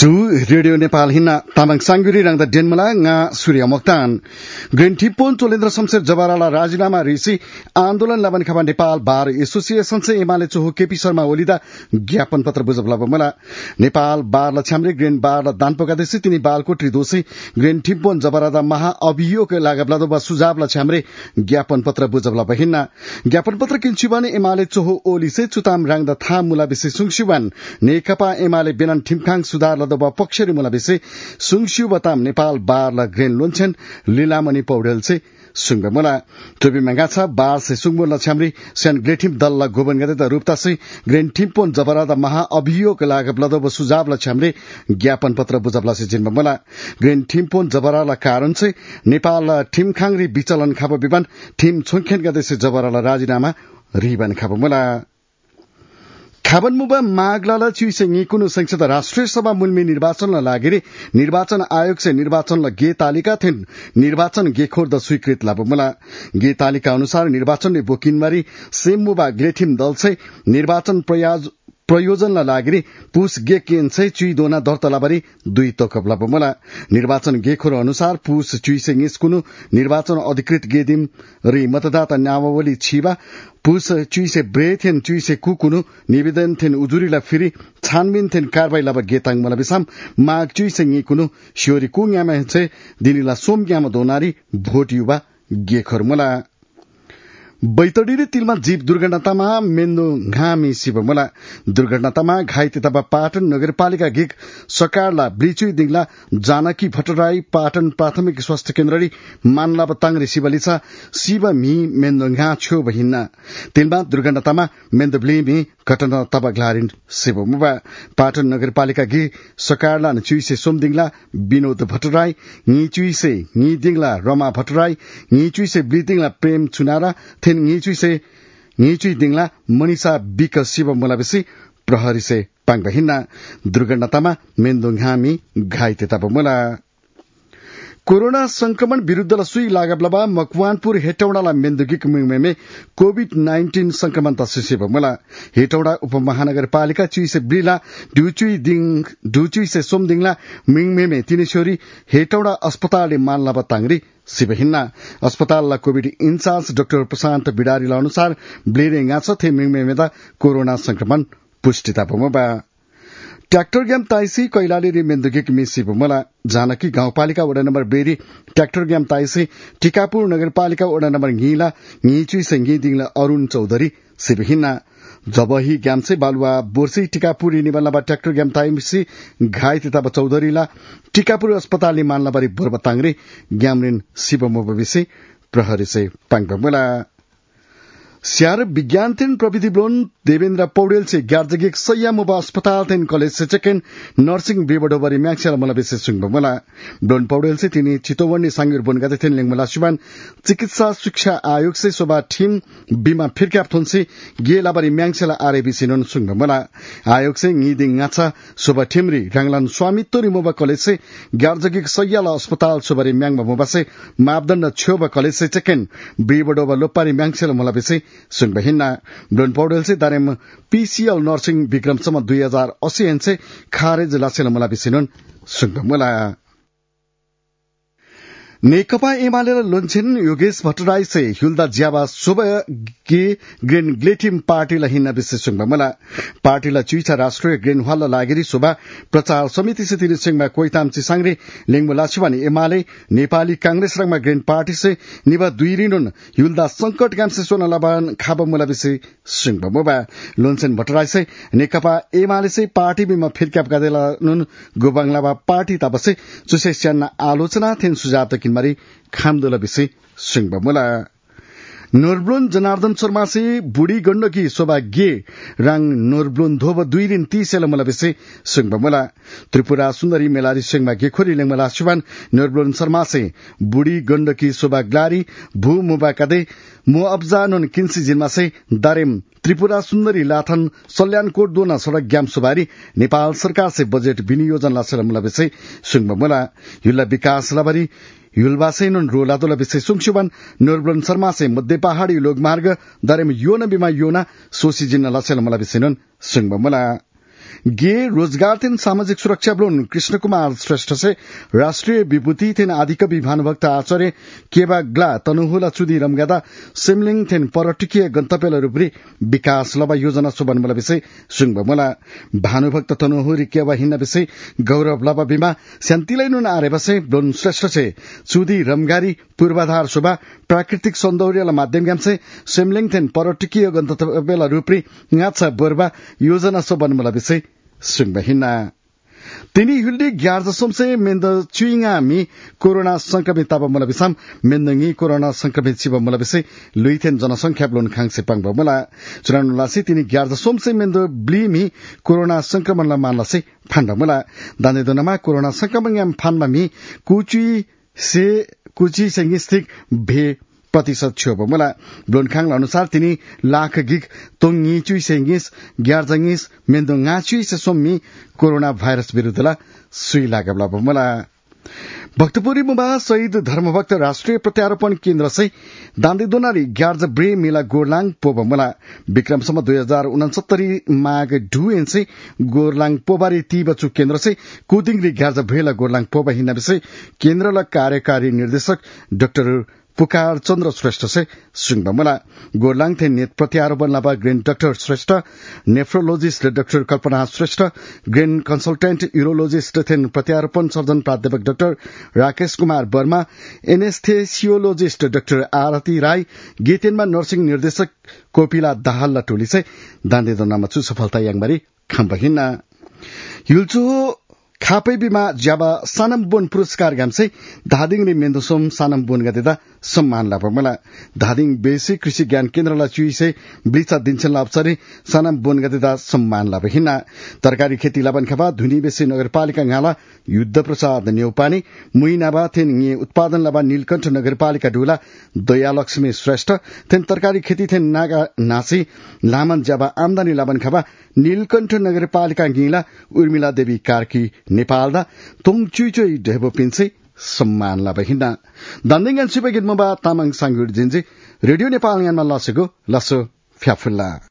Chu Radio Nepal hina tamang sangguri rang da denmala nga Surya Mokhtan Green Tipon Tolendra Samser Jabarala Rajinama Risi आन्दोलन लाबन खबा Nepal bar association से एमाले चोहो केपी शर्मा ओलीदा ज्ञापन पत्र बुझबला बमला नेपाल बार लछामरे ग्रेन बार ल दानपोका देसी तिनी बालकोट रिदोसी ग्रेन टिप्पन जबरादा महा अभियोग लागबला दो सुझाव लछामरे ज्ञापन पत्र बुझबला बहिना ज्ञापन पत्र किन्छुबाने एमाले चोहो ओली से चुताम राङदा थाम मुला बिसे सुङसुबान नेकपा एमाले बेनान ठिमखाङ सुधार लदब पक्षरी मुला बिसे सुङसु बताम नेपाल बार ल ग्रेन लोन्छन लीलामणि पौडेल से सुंग मुला टोबी मंगाछा बार से सुंगमो लछामरी सेन ग्रेटिम दल ल गोबन गते त रूपता से ग्रेन टिम्पोन जबरादा महा अभियोग लागब लदब सुझाव लछामरे ज्ञापन पत्र बुझबला से जिन मुला ग्रेन टिम्पोन जबराला कारण से नेपाल ठिमखाङरी विचलन खाब विमान ठिम छोङखेन गते से जबराला राजीनामा रिबन खाब मुला खाबन मुबा मागलाला चुइसेङी कुनु संसद राष्ट्रिय सभा मुलमी निर्वाचन लागिरे निर्वाचन आयोग से निर्वाचन गे तालिका थिन निर्वाचन गेखोर द स्वीकृत लाबमुला गे तालिका अनुसार निर्वाचन ने बोकिनमारी सेमुबा ग्रेथिम दल से निर्वाचन प्रयोजन लागिरे पुस गे केन्से चुई दोना दर्तलाबारी दुई तोकबला बमला निर्वाचन गेखोर अनुसार पुस चुइसेङ कुनु निर्वाचन अधिकृत गेदिम रि मतदाता नामावली छिबा पुस चुइसे ब्रेथेन चुइसे कुकुनु निवेदन थेन उजुरीला फिरी छानबिन थेन कारबाही लाबा गेताङ मला बिसाम माग चुइसे कुनु शियोरी कुङयामा हेचे दिनिला सोमग्यामा दोनारी भोट युवा गेखोर मला बैतडीले तिलमा जीव दुर्घटनामा मेन्दो घामी शिवमला दुर्घटनामा घाइते तबा पाटन नगरपालिका गिक सकारला ब्रिचुई दिङला जानकी भट्टराई पाटन प्राथमिक स्वास्थ्य केन्द्ररी मानला बताङरे शिवलिसा शिव मी मेन्दो घा छ्यो बहिन्ना तिलमा दुर्घटनामा मेन्दो ब्लिमी घटना तबा ग्लारिन शिवमुबा पाटन नगरपालिका गि सकारला चुइसे सोमदिङला विनोद भट्टराई नि चुइसे नि दिङला रमा भट्टराई नि चुइसे ब्लिदिङला प्रेम चुनारा ङिचुई दिङला मनिषा बिक शिव मुलाबेसी प्रहरी से पाङ बहिन्ना दुर्घटनामा मेन्दो घामी घाइते तब मुला कोरोना संक्रमण विरूद्ध सुई लागबलबा मकवानपुर हेटौडाला मेन्दुगिक मिङमेमे कोभिड-19 संक्रमण तसिसेब मुला हेटौडा उपमहानगरपालिका चुइसे ब्रिला ड्युचुई से सोमदिङला मिङमेमे तिनेश्वरी हेटौडा अस्पतालले मानला बताङरी सिबहिन्ना अस्पतालला कोभिड इन्चार्ज डाक्टर प्रशान्त बिडारीला अनुसार ब्लेरेङा छ थे मिङमेमेदा कोरोना संक्रमण पुष्टिता पमबा ट्र्याक्टर ग्याम ताइसी कैलाली मेन्दुगिक मिसी बुमला जानकी गाउँपालिका वडा नम्बर बेरी ट्र्याक्टर ग्याम ताइसी टिकापुर नगरपालिका वडा नम्बर घिला घिचुई से घिदिङला अरूण चौधरी सिबहिन्ना जबही ग्यामसे बालुवा बोर्सी टिकापुर निबलनाबा ट्र्याक्टर ग्याम ताइसी घाइते तब चौधरीला टिकापुर अस्पतालले मानलाबारी बोरबताङरे ग्यामरिन शिवमोबविसे प्रहरी से पाङबमुला स्यार विज्ञान तेन प्रविधि ब्लोन देवेन्द्र पौडेल से ग्यारजगिक सैया मुबा अस्पताल तेन कॉलेज से चेकेन नर्सिंग बेबडोबरी म्याक्सेल मला बेसे सुङबमुला ब्लोन पौडेल से तिनी चितौवनी सांगिर बोनगाते तेन लेङमला सुबान चिकित्सा शिक्षा आयोग से सोबा टीम बीमा फिरक्याप थोनसे गेलाबारी म्याक्सेल आरएबी सिनन सुङबमुला आयोग से ङिदिङ ngacha सोबा टिमरी राङलान स्वामित्वरी मुबा कॉलेज से ग्यारजगिक सैयाला अस्पताल सोबारी म्याङमा मुबा से मापदण्ड छ्योबा कॉलेज से चेकेन बेबडोबा लोपारी म्याक्सेल मला बेसे सुङबहिन्ना ब्लोन पौडेल से दारेम पीसीएल नर्सिंग विक्रमसम्म 2080 से खारेज लासेल मला बिसिनुन सुङबमुला नेकपा एमाले लोन्छेन योगेश भट्टराई से हुल्दा ज्याबा सुब गे ग्रेन ग्लेटिम पार्टीला हिन्ना विशेष सुङबमुला पार्टीला चुइचा राष्ट्रिय ग्रेन हल लागेरी सुबा प्रचार समिति से तिनी सिंहमा कोइताम चिसाङरे लेङमुला छिवानी एमाले नेपाली कांग्रेस रङमा ग्रेन पार्टी से निबा दुई रिनुन हुल्दा संकट गामसे सोना लबान खाबमुला विशेष सुङबमुबा लोन्छेन भट्टराई से नेकपा एमाले से पार्टी बिमा फिरक्याप गादेला नुन गोबाङलाबा पार्टी तबसे चुसे स्यान्ना आलोचना थेन सुझाव मरी खामदोला विषय सुङबमुला नोरब्लोन जनार्दन शर्मा से बुढी गण्डकी शोभा गे राङ नोरब्लोन धोब 2 दिन 30 मला विषय सुङबमुला त्रिपुरा सुन्दरी मेलारी सिंहमा गेखोरी लेङमला सुबान नोरब्लोन शर्मा से बुढी गण्डकी शोभा ग्लारी भू मुबा कदे मो अब्जा नन किन्सी जिनमा से दारेम त्रिपुरा सुन्दरी लाथन सल्यानकोट दोना सड़क ग्याम सुबारी नेपाल सरकार से बजेट विनियोजन लासलमला विषय सुङबमुला युल्ला विकास लबारी युलबासेनुन रोलादोला विषय सुङसुबान नोरब्लोन शर्मा से मध्य पहाड़ी लोकमार्ग दारेम योना बिमा योना सोसी जिन्ना लासेलमला विषयनुन सुङबमुला गे रोजगार थिन सामाजिक सुरक्षा ब्लोन कृष्ण कुमार श्रेष्ठ से राष्ट्रिय विभूति थिन आदिकवि भानुभक्त आचार्य केबा ग्ला तनुहुला चुदी रमगादा सिमलिङ थिन पर्यटकीय गन्तव्य रूपरी विकास लबा योजना सुबनमला विषय सुङबमला भानुभक्त तनुहुरी केबा हिन्न विषय गौरव लबा बिमा शान्तिलाई नुन आरे बसे ब्लोन श्रेष्ठ से चुदी रमगारी पूर्वाधार सुबा प्राकृतिक सौन्दर्यला माध्यम गामसे सिमलिङ थिन पर्यटकीय गन्तव्य रूपरी ngacha borba yojana so banmala bisai sungba hinna tini huldi gyarja somse menda chuinga mi corona संक्रमित taba mala bisam mendangi corona संक्रमित chiba mala bisai luithen janasankhya blon khangse pangba mala churanu lasi tini gyarja somse mendo blimi corona संक्रमण la manla se phanda mala dane donama corona संक्रमण yam phanma mi kuchi sengistik bhe प्रतिशत छ्यो मला ब्लोनखाङ अनुसार तिनी lakh gig तोङी चुई सेंगिस ग्यारजंगिस मेन्दो ngaचुई से सोम्मी corona virus विरुद्धला सुई लागबला मला भक्तपुरी मुबा शहीद धर्मभक्त राष्ट्रिय प्रत्यारोपण केन्द्र से दान्दी दोनारी ग्यार्ज ब्रे मेला गोरलाङ पोबमला विक्रमसम्म 2069 माघ ढुएन से गोरलाङ पोबारी तीबचु केन्द्र से कुदिङरी ग्यार्ज ब्रेला गोरलाङ पोबा हिना विषय केन्द्रला कार्यकारी निर्देशक डाक्टर पुकार चन्द्र श्रेष्ठ से सुङबमला गोरलाङ थे नेत प्रत्यारोपण लाबा ग्रेन doctor Shrestha nephrologist doctor Kalpana Shrestha ग्रेन कन्सल्टेन्ट यूरोलोजिस्ट थे प्रत्यारोपण सर्जन प्राध्यापक doctor Rakesh Kumar Verma anaesthesiologist doctor Aarti Rai गेतेनमा नर्सिङ निर्देशक कोपिला दाहाल टोली से दान्दे दोनामा छु सफलता याङबारी खम्बहिना युल्चो खापै बिमा ज्याबा सानम बोन पुरस्कार गामसे धादिङ रि मेन्दोसोम सानम बोन गदेदा सम्मान लाभ मला धादिङ बेसी कृषि ज्ञान केन्द्रला चुइसे ब्लिचा दिन्छन लाभसरी सानम बोन गदेदा सम्मान लाभ हिन्ना तरकारी खेती लाबन खबा धुनी बेसी नगरपालिका गाला युद्ध प्रसाद नेउपानी मुइनाबा थेन नि उत्पादन लाबा नीलकण्ठ नगरपालिका डुला दयालक्ष्मी श्रेष्ठ थेन तरकारी खेती थेन नागा नासी लामन ज्याबा आमदानी लाबन खबा नीलकण्ठ नगरपालिका गिला उर्मिला देवी कार्की नेपालदा तोङ चुइचोइ ढेबो पिन्से सम्मान ला बहिना दान्दिङ सिपगित मबा तामाङ सांगुर जिन्जी रेडियो नेपाल यानमा लसेको लसो फ्याफुल्ला